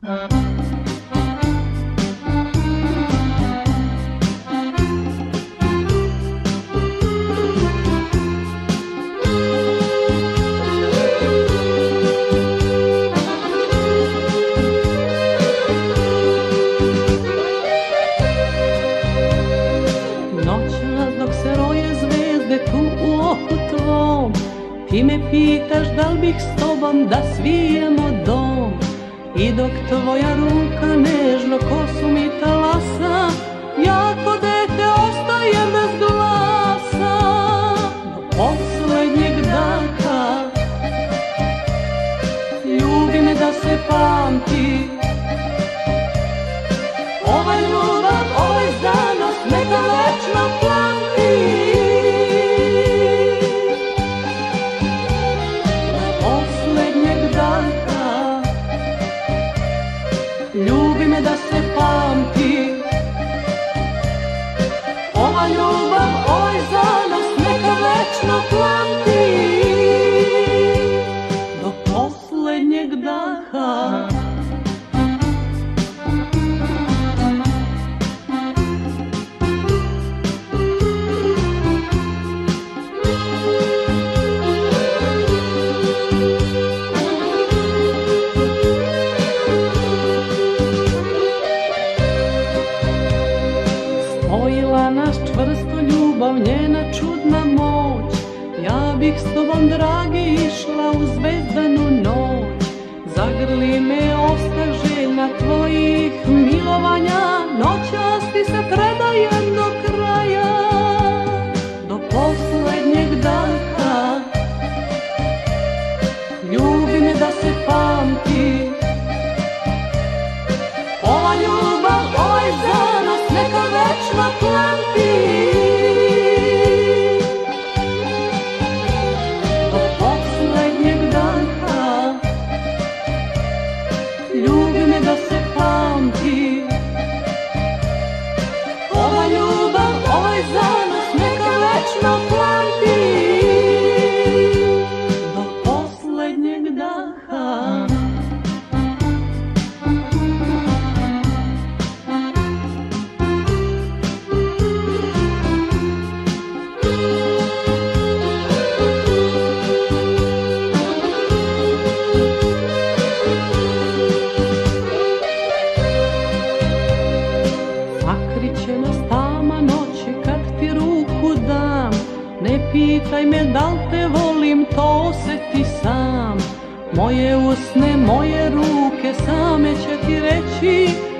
Ti me pitaš da li bih s tobom da svijemo dom, i dok tvoja ruka nežno kosu mi talasa, ja ko dete ostajem bez glasa. Do poslednjeg daha ljubi me da se pamti, ova ljubav, ovaj zanos neka večno plamti. Ljubi me da se pamti, ova ljubav, ovaj zanos neka večno plamti. Do poslednjeg daha spojila nas čvrsto ljubav, njena čudna moć. Ja bih s tobom, dragi, išla u zvezdanu noć. Zagrli me osta željna tvojih milovanja, noćas ti se predajem do kraja. Do poslednjeg daha ljubi me da se pamti, ova ljubav, ovaj zanos neka večno plamti. Do poslednjeg daha ljubi me da se pamti, ova ljubav, ovaj zanos neka večno plamti. Do poslednjeg daha sakriće nas tama noći kad ti ruku dam. Ne pitaj me da li te volim, to oseti sam. Moje usne, moje ruke same će ti reći